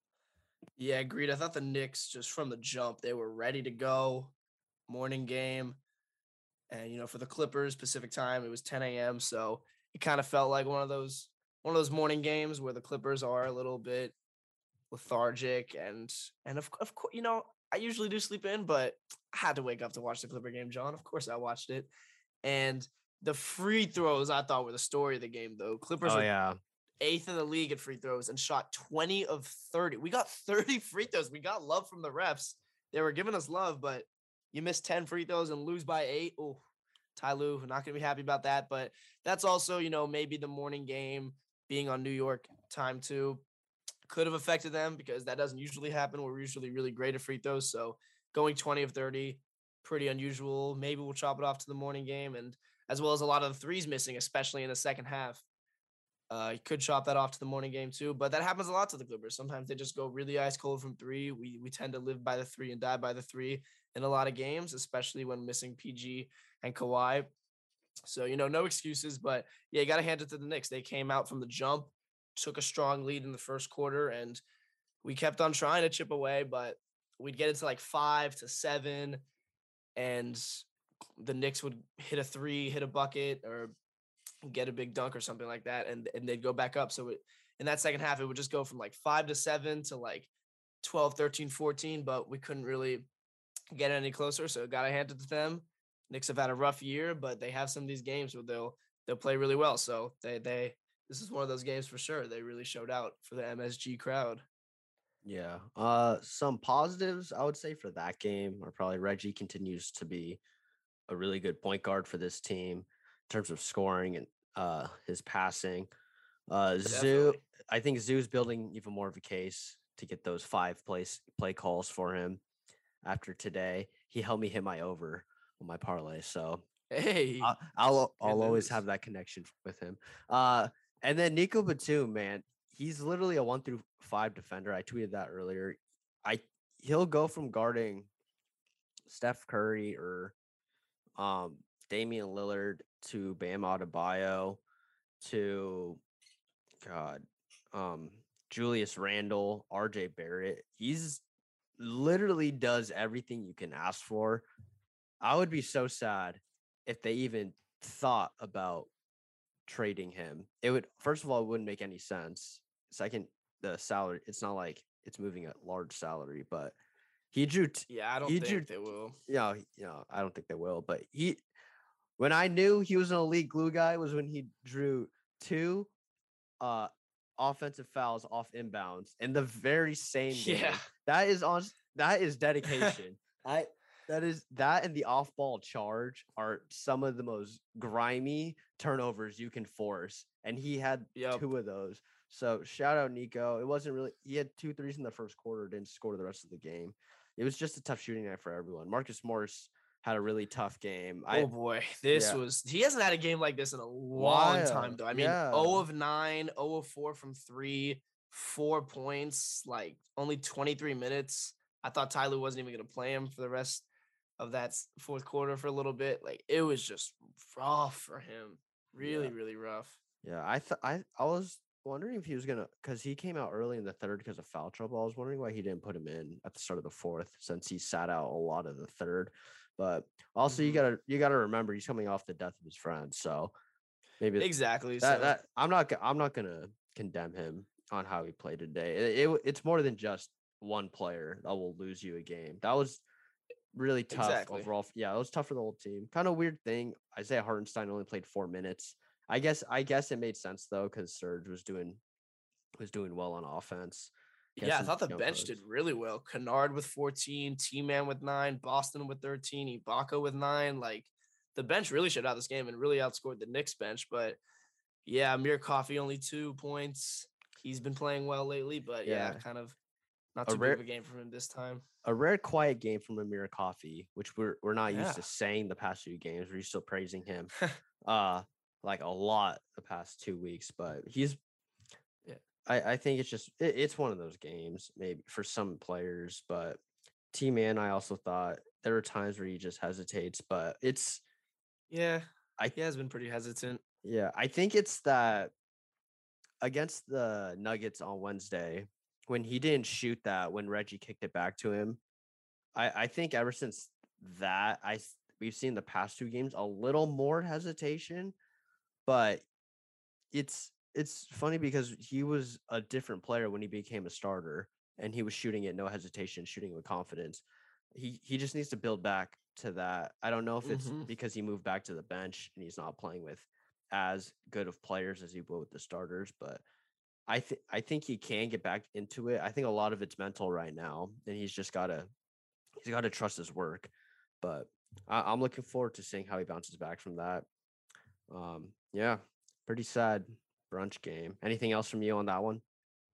Speaker 2: Yeah, agreed. I thought the Knicks just from the jump, they were ready to go. Morning game. And you know, for the Clippers Pacific time, it was ten a.m. So it kind of felt like one of those one of those morning games where the Clippers are a little bit lethargic and and of of course, you know, I usually do sleep in, but I had to wake up to watch the Clipper game, John. Of course I watched it. And the free throws I thought were the story of the game though. Clippers
Speaker 1: Oh
Speaker 2: were
Speaker 1: yeah,
Speaker 2: eighth in the league at free throws and shot twenty of thirty. We got thirty free throws. We got love from the refs. They were giving us love, but you miss ten free throws and lose by eight. Oh, Ty Lue, not going to be happy about that. But that's also, you know, maybe the morning game being on New York time too could have affected them because that doesn't usually happen. We're usually really great at free throws. So going twenty of thirty, pretty unusual. Maybe we'll chop it off to the morning game. And as well as a lot of the threes missing, especially in the second half. Uh, you could chop that off to the morning game too, but that happens a lot to the Clippers. Sometimes they just go really ice cold from three. We we tend to live by the three and die by the three in a lot of games, especially when missing P G and Kawhi. So, you know, no excuses, but yeah, you got to hand it to the Knicks. They came out from the jump, took a strong lead in the first quarter, and we kept on trying to chip away, but we'd get into like five to seven, and the Knicks would hit a three, hit a bucket, or get a big dunk or something like that, and and they'd go back up. So it, in that second half, it would just go from like five to seven to like twelve, thirteen, fourteen, but we couldn't really get any closer. So got to hand it to them. Knicks have had a rough year, but they have some of these games where they'll they'll play really well. So they they this is one of those games for sure. They really showed out for the M S G crowd.
Speaker 1: Yeah. Uh, some positives I would say for that game are probably Reggie continues to be a really good point guard for this team in terms of scoring and uh his passing. Uh, Zoo,
Speaker 2: Definitely.
Speaker 1: I think Zoo's building even more of a case to get those five place play calls for him after today. He helped me hit my over on my parlay, so
Speaker 2: Hey,
Speaker 1: I, I'll I'll always
Speaker 2: news.
Speaker 1: have that connection with him. Uh, and then Nico Batum, man, he's literally a one through five defender. I tweeted that earlier. I he'll go from guarding Steph Curry or um Damian Lillard to Bam Adebayo to God, um Julius Randle, R J Barrett. He's literally does everything you can ask for. I would be so sad if they even thought about trading him. It would, first of all, it wouldn't make any sense. Second, the salary, it's not like it's moving a large salary, but he drew, t-
Speaker 2: Yeah, I don't
Speaker 1: he
Speaker 2: think
Speaker 1: drew,
Speaker 2: they will.
Speaker 1: you know, you know, I don't think they will, but he, when I knew he was an elite glue guy was when he drew two uh offensive fouls off inbounds in the very same game.
Speaker 2: Yeah.
Speaker 1: That is on that is dedication. I that is that and the off-ball charge are some of the most grimy turnovers you can force. And he had
Speaker 2: Yep.
Speaker 1: two of those. So shout out Nico. It wasn't really he had two threes in the first quarter, didn't score the rest of the game. It was just a tough shooting night for everyone. Marcus Morris had a really tough game.
Speaker 2: Oh
Speaker 1: I
Speaker 2: boy, this
Speaker 1: yeah.
Speaker 2: was he hasn't had a game like this in a long
Speaker 1: Wild.
Speaker 2: time though. I mean,
Speaker 1: Yeah.
Speaker 2: zero of nine, zero of four from three, four points, like only twenty-three minutes. I thought Tyler wasn't even going to play him for the rest of that s- fourth quarter for a little bit. Like it was just rough for him. Really,
Speaker 1: Yeah.
Speaker 2: really rough.
Speaker 1: Yeah, I th- I I was wondering if he was gonna because he came out early in the third because of foul trouble. I was wondering why he didn't put him in at the start of the fourth since he sat out a lot of the third. But also, you
Speaker 2: Mhm.
Speaker 1: gotta you gotta remember he's coming off the death of his friend, so maybe
Speaker 2: Exactly.
Speaker 1: that
Speaker 2: So
Speaker 1: that I'm not go- I'm not gonna condemn him on how he played today. It, it it's more than just one player that will lose you a game. That was really tough
Speaker 2: Exactly.
Speaker 1: overall. Yeah, it was tough for the whole team. Kind of weird thing. Isaiah Hartenstein only played four minutes. I guess I guess it made sense though because Serge was doing was doing well on offense. He had
Speaker 2: yeah, I
Speaker 1: some
Speaker 2: thought the
Speaker 1: young
Speaker 2: bench
Speaker 1: pros.
Speaker 2: did really well. Kennard with fourteen, T-Man with nine, Boston with thirteen, Ibaka with nine. Like the bench really shut out this game and really outscored the Knicks bench. But yeah, Amir Coffee only two points. He's been playing well lately, but yeah,
Speaker 1: Yeah.
Speaker 2: kind of not
Speaker 1: A
Speaker 2: too
Speaker 1: rare-
Speaker 2: big of a game from him this time.
Speaker 1: A rare quiet game from Amir Coffee, which we're we're not used
Speaker 2: Yeah.
Speaker 1: to saying the past few games. We're still praising him, uh, like a lot the past two weeks. But he's,
Speaker 2: Yeah.
Speaker 1: I I think it's just it, it's one of those games maybe for some players. But T Man, I also thought there are times where he just hesitates, but it's
Speaker 2: Yeah,
Speaker 1: I
Speaker 2: he has been pretty hesitant.
Speaker 1: yeah I think it's that against the Nuggets on Wednesday when he didn't shoot that when Reggie kicked it back to him. I, I think ever since that, I s- we've seen the past two games a little more hesitation, but it's it's funny because he was a different player when he became a starter and he was shooting it no hesitation, shooting with confidence. He he just needs to build back to that. I don't know if it's
Speaker 2: Mhm.
Speaker 1: because he moved back to the bench and he's not playing with as good of players as he will with the starters, but I think I think he can get back into it. I think a lot of it's mental right now, and he's just gotta he's got to trust his work. But I, I'm looking forward to seeing how he bounces back from that. Um, yeah, pretty sad brunch game. Anything else from you on that one?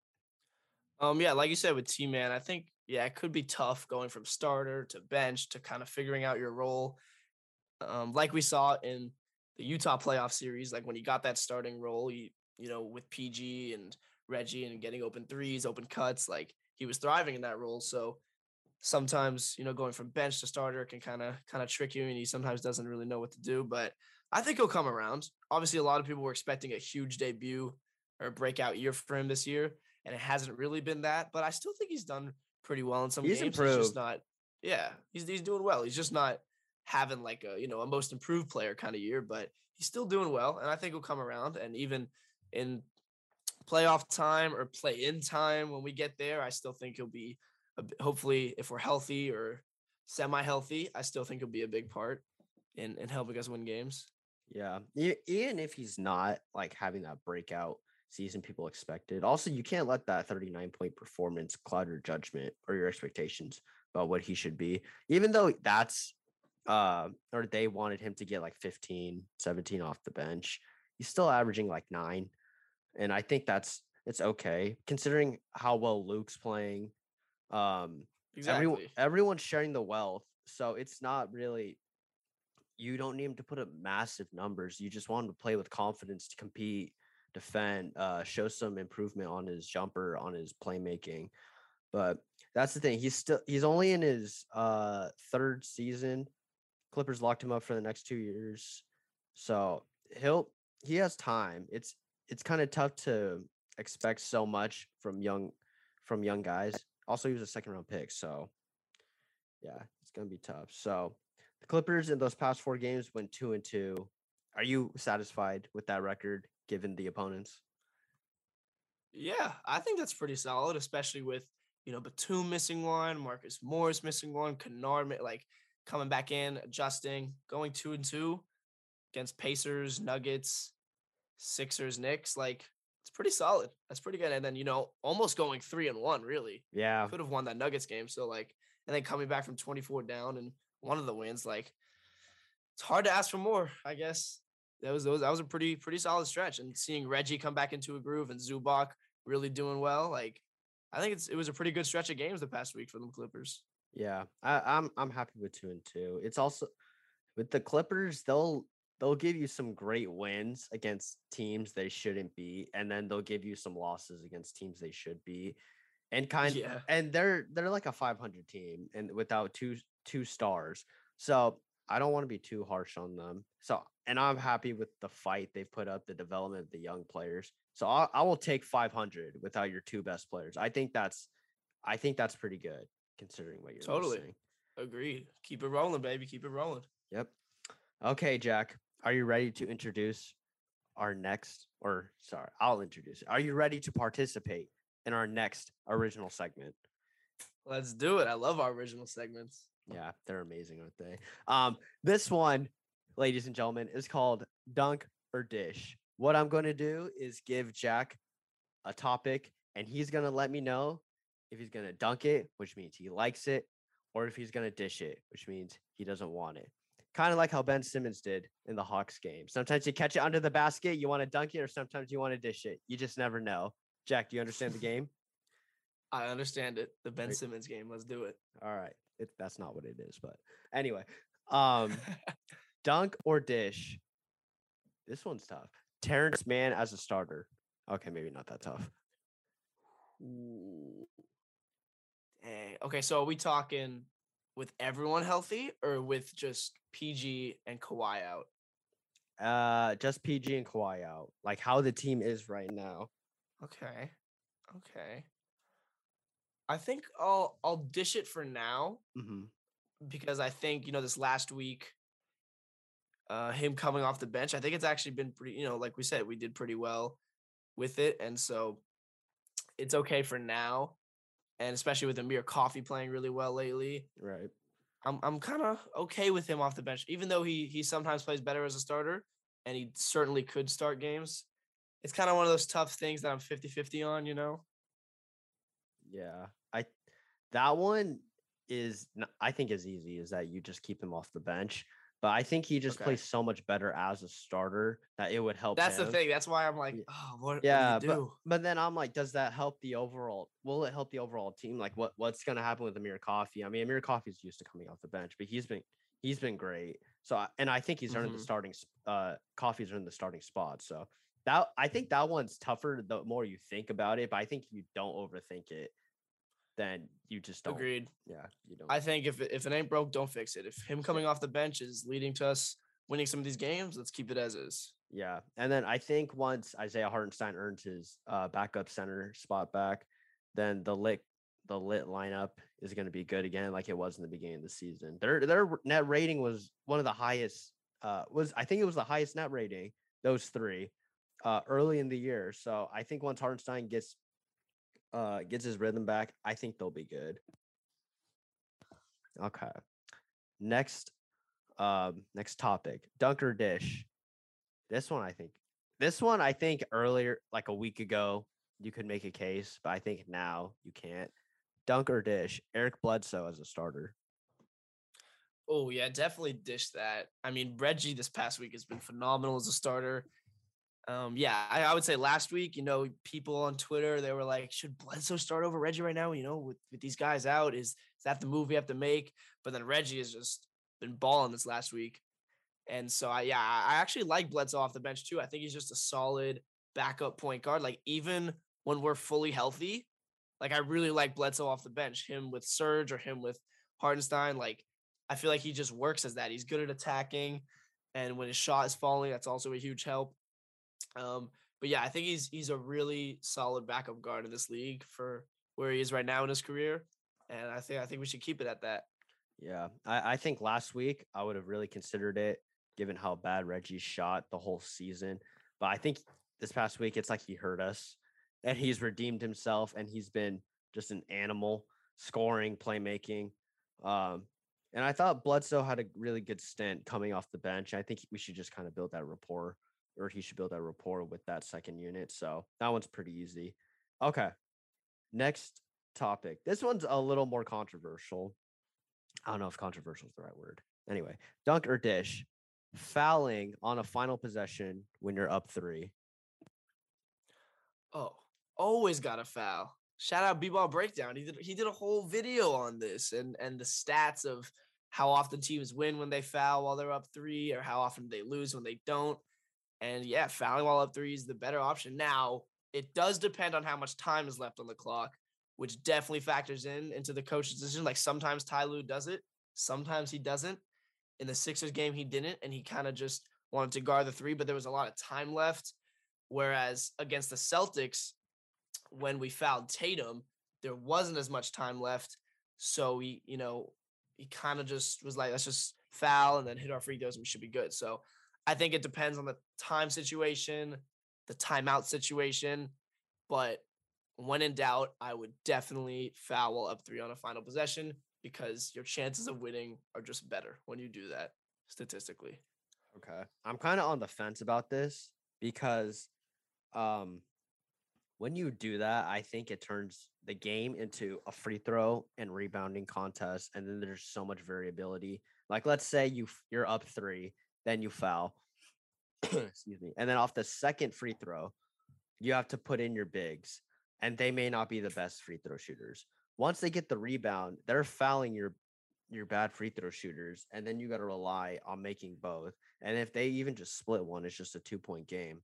Speaker 2: Um, yeah, like you said with T Man, I think yeah, it could be tough going from starter to bench to kind of figuring out your role. Um, like we saw in the Utah playoff series, like when you got that starting role, you you know, with P G and Reggie and getting open threes, open cuts, like he was thriving in that role. So sometimes, you know, going from bench to starter can kind of kind of trick you and he sometimes doesn't really know what to do. But I think he'll come around. Obviously, a lot of people were expecting a huge debut or a breakout year for him this year, and it hasn't really been that. But I still think he's done pretty well in some
Speaker 1: He's
Speaker 2: games. He's just
Speaker 1: improved.
Speaker 2: not. Yeah, he's he's doing well. He's just not having like a you know a most improved player kind of year, but he's still doing well, and I think he'll come around. And even in playoff time or play in time when we get there, I still think he'll be. A, b- hopefully, if we're healthy or semi healthy, I still think he'll be a big part in in helping us win games.
Speaker 1: Yeah, e- even if he's not like having that breakout season people expected. Also, you can't let that thirty-nine point performance cloud your judgment or your expectations about what he should be. Even though that's uh or they wanted him to get like fifteen, seventeen off the bench, he's still averaging like nine. And I think that's it's okay considering how well Luke's playing. Um everyone
Speaker 2: Exactly.
Speaker 1: everyone's sharing the wealth. So it's not really you don't need him to put up massive numbers. You just want him to play with confidence to compete, defend, uh, show some improvement on his jumper, on his playmaking. But that's the thing. He's still he's only in his uh third season. Clippers locked him up for the next two years. So he'll he has time. It's it's kind of tough to expect so much from young from young guys. Also, he was a second round pick, so yeah, it's gonna be tough. So the Clippers in those past four games went two and two. Are you satisfied with that record given the opponents?
Speaker 2: Yeah, I think that's pretty solid, especially with you know Batum missing one, Marcus Morris missing one, Kennard mi- like coming back in, adjusting, going two and two against Pacers, Nuggets, Sixers, Knicks. Like it's pretty solid. That's pretty good. And then you know almost going three and one. Really
Speaker 1: Yeah,
Speaker 2: could have won that Nuggets game. So like, and then coming back from twenty-four down and one of the wins. Like it's hard to ask for more. I guess that was, that was that was a pretty pretty solid stretch. And seeing Reggie come back into a groove and Zubac really doing well, like I think it's it was a pretty good stretch of games the past week for the Clippers.
Speaker 1: yeah. I, I'm I'm happy with two and two. It's also with the Clippers, they'll they'll give you some great wins against teams they shouldn't be, and then they'll give you some losses against teams they should be. And kind
Speaker 2: Yeah,
Speaker 1: and they're they're like a five hundred team and without two two stars. So I don't want to be too harsh on them. So and I'm happy with the fight they've put up, the development of the young players. So I, I will take five hundred without your two best players. I think that's I think that's pretty good considering what you're
Speaker 2: totally
Speaker 1: missing.
Speaker 2: agreed. Keep it rolling, baby. Keep it rolling.
Speaker 1: Yep. Okay, Jack, are you ready to introduce our next or sorry, I'll introduce it. Are you ready to participate in our next original segment?
Speaker 2: Let's do it. I love our original segments.
Speaker 1: Yeah, they're amazing, aren't they? Um, this one, ladies and gentlemen, is called Dunk or Dish. What I'm going to do is give Jack a topic, and he's going to let me know if he's going to dunk it, which means he likes it, or if he's going to dish it, which means he doesn't want it. Kind of like how Ben Simmons did in the Hawks game. Sometimes you catch it under the basket, you want to dunk it, or sometimes you want to dish it. You just never know. Jack, do you understand the game?
Speaker 2: I understand it. The Ben
Speaker 1: Right.
Speaker 2: Simmons game. Let's do it.
Speaker 1: All right. It, that's not what it is, but anyway, um, dunk or dish. This one's tough. Terrence Mann as a starter. Okay, maybe not that tough.
Speaker 2: Ooh. Dang. Okay, so are we talking with everyone healthy or with just P G and Kawhi out?
Speaker 1: Uh, just P G and Kawhi out. Like how the team is right now.
Speaker 2: Okay. Okay. I think I'll I'll dish it for now
Speaker 1: Mm-hmm.
Speaker 2: because I think, you know, this last week, uh, him coming off the bench, I think it's actually been pretty, you know, like we said, we did pretty well with it. And so it's okay for now. And especially with Amir Coffee playing really well lately.
Speaker 1: Right.
Speaker 2: I'm I'm kind of okay with him off the bench, even though he he sometimes plays better as a starter and he certainly could start games. It's kind of one of those tough things that I'm fifty-fifty on, you know?
Speaker 1: Yeah. I that one is n- I think is easy is that you just keep him off the bench. But I think he just
Speaker 2: Okay.
Speaker 1: plays so much better as a starter that it would help
Speaker 2: That's the
Speaker 1: him.
Speaker 2: thing. That's why I'm like,
Speaker 1: Yeah.
Speaker 2: oh, what,
Speaker 1: Yeah,
Speaker 2: what do you
Speaker 1: but
Speaker 2: do?
Speaker 1: but then I'm like, does that help the overall? Will it help the overall team? Like, what what's gonna happen with Amir Coffee? I mean, Amir Coffee's used to coming off the bench, but he's been he's been great. So I- and I think he's earned the
Speaker 2: Mhm.
Speaker 1: starting. s- Uh, Coffee's earned the starting spot. So that I think that one's tougher the more you think about it. But I think if you don't overthink it, then you just don't.
Speaker 2: Agreed.
Speaker 1: Yeah, you don't.
Speaker 2: I think if it, if it ain't broke, don't fix it. If him coming off the bench is leading to us winning some of these games, let's keep it as is.
Speaker 1: Yeah, and then I think once Isaiah Hartenstein earns his uh, backup center spot back, then the lick the lit lineup is going to be good again, like it was in the beginning of the season. Their their net rating was one of the highest. Uh, was I think it was the highest net rating. Those three, uh, early in the year. So I think once Hartenstein gets uh gets his rhythm back, I think they'll be good. Okay. Next, um, next topic: dunk or dish. This one, I think. This one, I think earlier, like a week ago, you could make a case, but I think now you can't. Dunk or dish. Eric Bledsoe as a starter.
Speaker 2: Oh yeah, definitely dish that. I mean, Reggie this past week has been phenomenal as a starter. Um, yeah, I, I would say last week, you know, people on Twitter, they were like, should Bledsoe start over Reggie right now? You know, with, with these guys out, is, is that the move we have to make? But then Reggie has just been balling this last week. And so, I yeah, I actually like Bledsoe off the bench too. I think he's just a solid backup point guard. Like, even when we're fully healthy, like, I really like Bledsoe off the bench. Him with Serge or him with Hardenstein, like, I feel like he just works as that. He's good at attacking. And when his shot is falling, that's also a huge help. Um, but yeah, I think he's he's a really solid backup guard in this league for where he is right now in his career, and I think I think we should keep it at that.
Speaker 1: Yeah, I, I think last week I would have really considered it, given how bad Reggie shot the whole season. But I think this past week it's like he hurt us, and he's redeemed himself, and he's been just an animal, scoring, playmaking. Um, and I thought Bledsoe had a really good stint coming off the bench. I think we should just kind of build that rapport. Or he should build that rapport with that second unit. So that one's pretty easy. Okay. Next topic. This one's a little more controversial. I don't know if controversial is the right word. Anyway, dunk or dish. Fouling on a final possession when you're up three.
Speaker 2: Oh, always got a foul. Shout out B-Ball Breakdown. He did he did a whole video on this and and the stats of how often teams win when they foul while they're up three, or how often they lose when they don't. And yeah, fouling while up three is the better option. Now, it does depend on how much time is left on the clock, which definitely factors in into the coach's decision. Like, sometimes Ty Lue does it, sometimes he doesn't. In the Sixers game, he didn't, and he kind of just wanted to guard the three, but there was a lot of time left. Whereas against the Celtics, when we fouled Tatum, there wasn't as much time left. So he, you know, he kind of just was like, let's just foul and then hit our free throws and we should be good. So I think it depends on the time situation, the timeout situation, but when in doubt, I would definitely foul up three on a final possession because your chances of winning are just better when you do that statistically.
Speaker 1: Okay. I'm kind of on the fence about this because um, when you do that, I think it turns the game into a free throw and rebounding contest, and then there's so much variability. Like, let's say you you're up three, then you foul. Excuse me. And then off the second free throw, you have to put in your bigs, and they may not be the best free throw shooters. Once they get the rebound, they're fouling your your bad free throw shooters, and then you got to rely on making both. And if they even just split one, it's just a two-point game.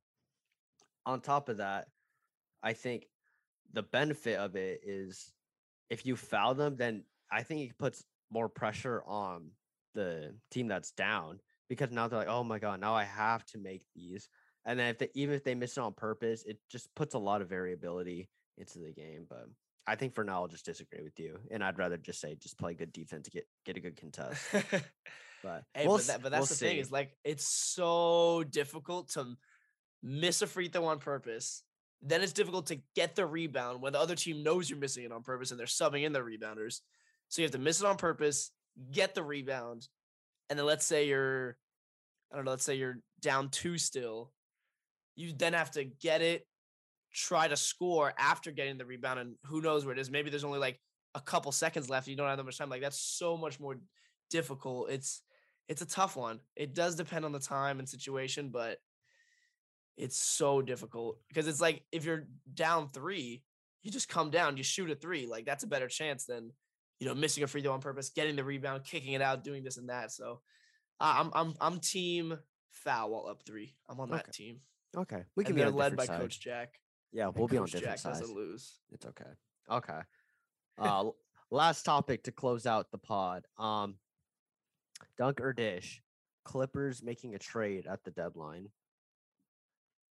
Speaker 1: On top of that, I think the benefit of it is if you foul them, then I think it puts more pressure on the team that's down, because now they're like, oh my God, now I have to make these. And then if they, even if they miss it on purpose, it just puts a lot of variability into the game. But I think for now, I'll just disagree with you. And I'd rather just say, just play good defense to get, get a good contest. But,
Speaker 2: hey,
Speaker 1: we'll,
Speaker 2: but, that, but that's
Speaker 1: we'll
Speaker 2: the
Speaker 1: see.
Speaker 2: thing is, like, it's so difficult to miss a free throw on purpose. Then it's difficult to get the rebound when the other team knows you're missing it on purpose and they're subbing in their rebounders. So you have to miss it on purpose, get the rebound, and then let's say you're, I don't know, let's say you're down two still. You then have to get it, try to score after getting the rebound, and who knows where it is. Maybe there's only like a couple seconds left. And you don't have that much time. Like, that's so much more difficult. It's it's a tough one. It does depend on the time and situation, but it's so difficult because it's like if you're down three, you just come down, you shoot a three. Like, that's a better chance than, you know, missing a free throw on purpose, getting the rebound, kicking it out, doing this and that. So uh, I'm I'm I'm team foul while up three. I'm on that
Speaker 1: Okay.
Speaker 2: team.
Speaker 1: Okay. We can
Speaker 2: And
Speaker 1: be
Speaker 2: they're
Speaker 1: on
Speaker 2: led by
Speaker 1: different
Speaker 2: Coach
Speaker 1: sides.
Speaker 2: Jack.
Speaker 1: Yeah,
Speaker 2: And
Speaker 1: we'll be on
Speaker 2: Coach
Speaker 1: different
Speaker 2: Jack
Speaker 1: sides.
Speaker 2: doesn't lose.
Speaker 1: It's okay. Okay. Uh, last topic to close out the pod. Um, dunk or dish. Clippers making a trade at the deadline.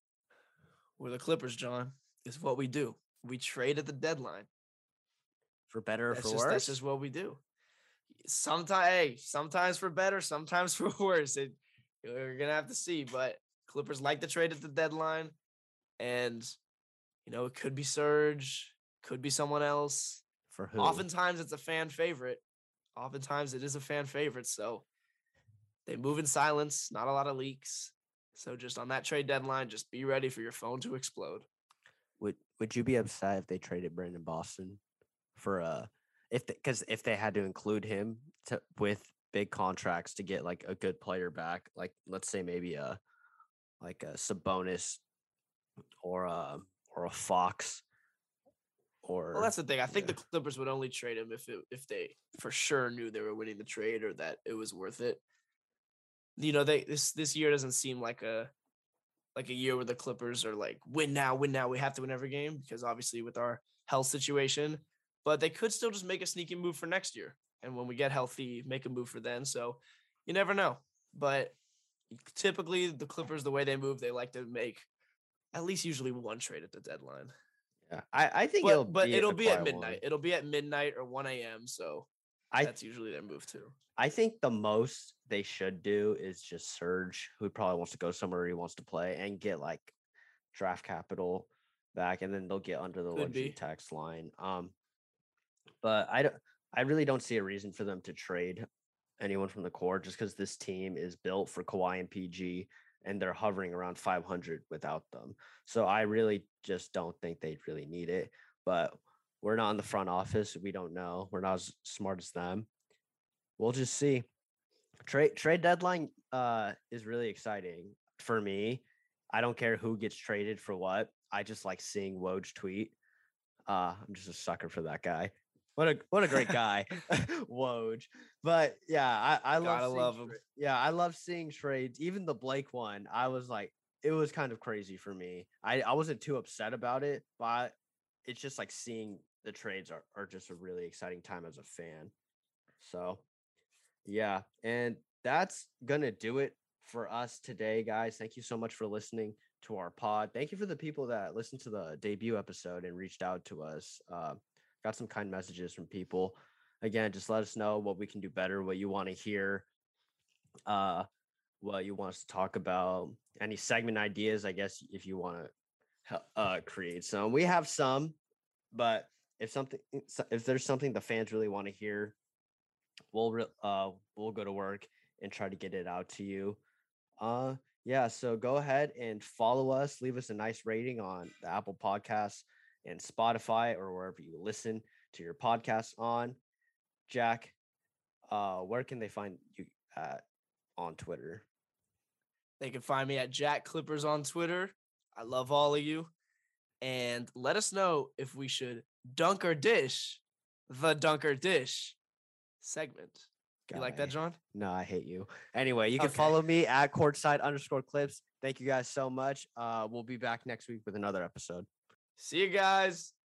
Speaker 2: We're the Clippers, John. Is what we do. We trade at the deadline.
Speaker 1: For better or
Speaker 2: That's
Speaker 1: for
Speaker 2: just
Speaker 1: worse.
Speaker 2: that's just what we do. Sometimes, hey, sometimes for better, sometimes for worse. It, we're gonna have to see. But Clippers like to trade at the deadline, and you know it could be Serge, could be someone else.
Speaker 1: For who?
Speaker 2: Oftentimes, it's a fan favorite. Oftentimes, it is a fan favorite. So they move in silence. Not a lot of leaks. So just on that trade deadline, just be ready for your phone to explode.
Speaker 1: Would Would you be upset if they traded Brandon Boston for uh if because if they had to include him to with big contracts to get like a good player back, like let's say maybe a like a Sabonis or a or a Fox or
Speaker 2: Well, that's the thing. I think
Speaker 1: yeah.
Speaker 2: the Clippers would only trade him if it, if they for sure knew they were winning the trade or that it was worth it. You know, they this this year doesn't seem like a like a year where the Clippers are like win now, win now. We have to win every game because obviously with our health situation, but they could still just make a sneaky move for next year. And when we get healthy, make a move for then. So you never know. But typically the Clippers, the way they move, they like to make at least usually one trade at the deadline.
Speaker 1: Yeah, I, I think
Speaker 2: But
Speaker 1: it'll
Speaker 2: but
Speaker 1: be
Speaker 2: it'll
Speaker 1: a
Speaker 2: be at
Speaker 1: quiet
Speaker 2: midnight.
Speaker 1: one.
Speaker 2: It'll be at midnight or one a.m. So
Speaker 1: I
Speaker 2: that's usually their move too.
Speaker 1: I think the most they should do is just Serge, who probably wants to go somewhere he wants to play, and get like draft capital back, and then they'll get under the
Speaker 2: Could
Speaker 1: luxury
Speaker 2: be.
Speaker 1: tax line. Um, but I don't, I really don't see a reason for them to trade anyone from the core just because this team is built for Kawhi and P G, and they're hovering around five hundred without them. So I really just don't think they really need it. But we're not in the front office. We don't know. We're not as smart as them. We'll just see. Trade trade deadline uh is really exciting for me. I don't care who gets traded for what. I just like seeing Woj tweet. Uh, I'm just a sucker for that guy. What a what a great guy, Woj. But yeah, I, I love
Speaker 2: Gotta
Speaker 1: seeing
Speaker 2: love him.
Speaker 1: tra- yeah, I love seeing trades. Even the Blake one, I was like, it was kind of crazy for me. I, I wasn't too upset about it, but it's just like seeing the trades are, are just a really exciting time as a fan. So yeah, and that's gonna do it for us today, guys. Thank you so much for listening to our pod. Thank you for the people that listened to the debut episode and reached out to us. Uh, got some kind messages from people. Again, just let us know what we can do better, what you want to hear, uh, what you want us to talk about, any segment ideas. I guess if you want to uh, create some, we have some, but if something, if there's something the fans really want to hear, we'll re- uh we'll go to work and try to get it out to you. Uh yeah, so go ahead and follow us, leave us a nice rating on the Apple Podcasts and Spotify or wherever you listen to your podcasts on. Jack, uh where can they find you at on Twitter?
Speaker 2: They can find me at Jack Clippers on Twitter. I love all of you. And let us know if we should dunk or dish the dunk or dish segment. You like that,
Speaker 1: Guy.
Speaker 2: John?
Speaker 1: No, I hate you. Anyway, you can
Speaker 2: Okay.
Speaker 1: follow me at courtside underscore clips. Thank you guys so much. Uh we'll be back next week with another episode.
Speaker 2: See you guys.